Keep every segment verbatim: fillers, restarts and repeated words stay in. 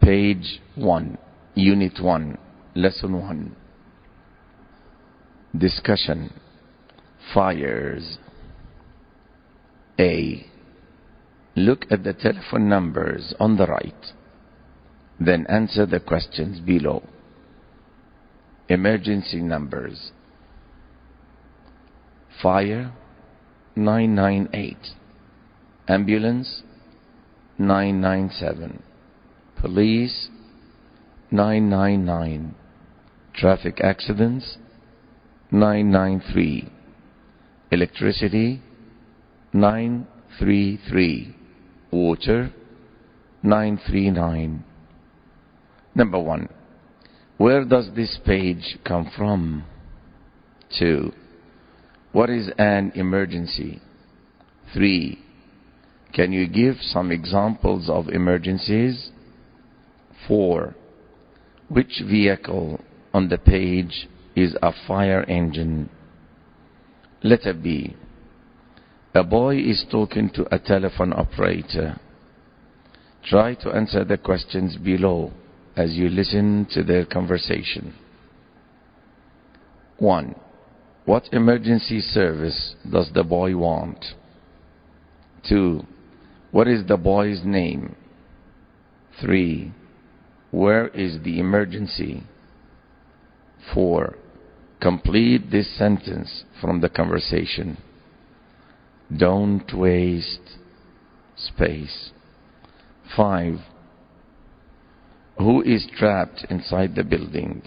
page one, unit one, lesson one. Discussion. Fires. A. Look at the telephone numbers on the right. Then answer the questions below. Emergency numbers. Fire, nine nine eight. Ambulance, nine nine seven. Police, nine nine nine. Traffic accidents, nine nine three. Electricity, nine three three. Water, nine three nine. Number one. Where does this page come from? Two. What is an emergency? Three. Can you give some examples of emergencies? Four. Which vehicle on the page is a fire engine? Letter B. A boy is talking to a telephone operator. Try to answer the questions below as you listen to their conversation. One. What emergency service does the boy want? Two. What is the boy's name? Three. Where is the emergency? Four. Complete this sentence from the conversation. Don't waste space. Five. Who is trapped inside the building?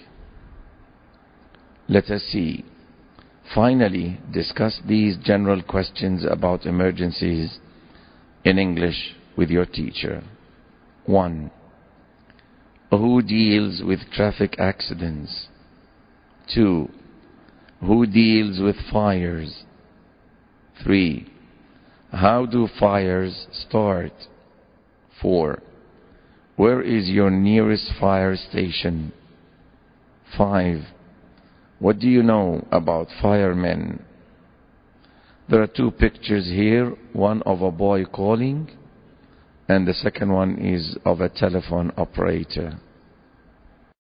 Let us see. Finally, discuss these general questions about emergencies in English with your teacher. One. Who deals with traffic accidents? Two. Who deals with fires? Three. How do fires start? Four. Where is your nearest fire station? Five. What do you know about firemen? There are two pictures here, one of a boy calling, and the second one is of a telephone operator.